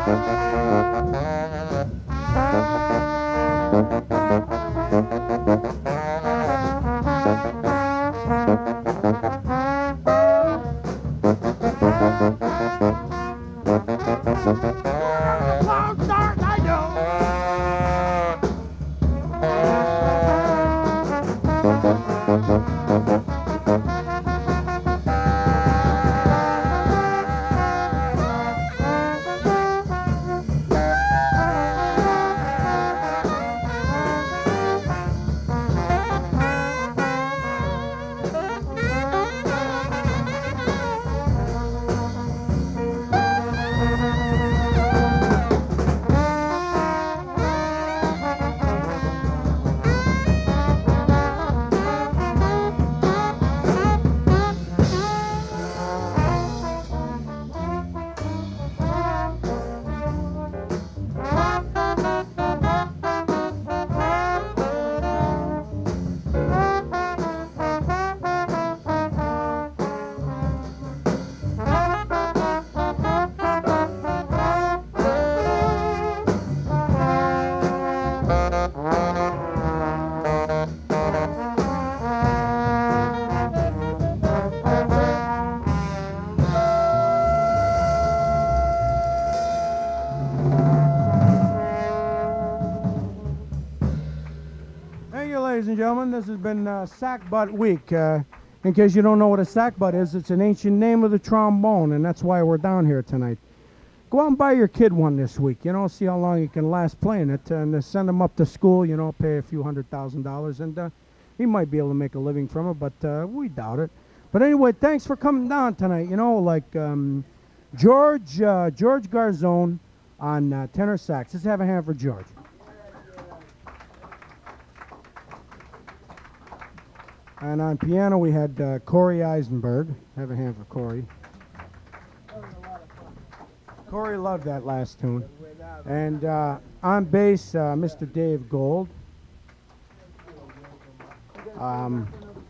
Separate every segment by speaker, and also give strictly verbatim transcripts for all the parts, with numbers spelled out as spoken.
Speaker 1: Ladies and gentlemen, this has been uh, Sack Butt Week. Uh, in case you don't know what a sack butt is, it's an ancient name of the trombone, and that's why we're down here tonight. Go out and buy your kid one this week, you know, see how long he can last playing it, and uh, send him up to school, you know, pay a few hundred thousand dollars, and uh, he might be able to make a living from it, but uh, we doubt it. But anyway, thanks for coming down tonight, you know, like um, George, uh, George Garzone on uh, tenor sax. Let's have a hand for George. And on piano, we had uh, Corey Eisenberg. Have a hand for Corey. Corey loved that last tune. And uh, on bass, uh, Mister Dave Gold. Um,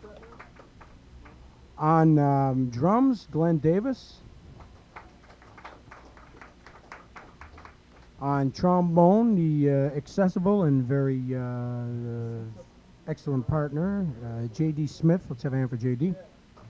Speaker 1: on um, drums, Glenn Davis. On trombone, the uh, accessible and very uh, uh, excellent partner, uh, J D Smith. Let's have a hand for J D.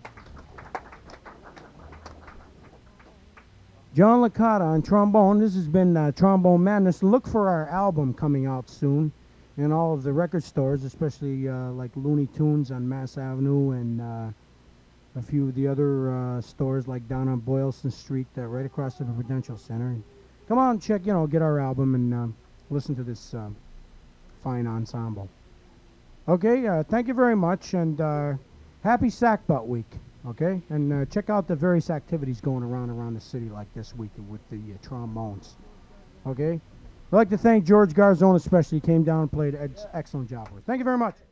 Speaker 1: John Licata on trombone. This has been uh, Trombone Madness. Look for our album coming out soon in all of the record stores, especially uh, like Looney Tunes on Mass Avenue and uh, a few of the other uh, stores like down on Boylston Street, uh, right across from the Prudential Center. Come on, check, you know, get our album and uh, listen to this uh, fine ensemble. Okay, uh, thank you very much, and uh, happy Sack Butt Week, okay? And uh, check out the various activities going around around the city like this week with the uh, trombones, okay? I'd like to thank George Garzone especially. He came down and played an excellent job with us. Thank you very much.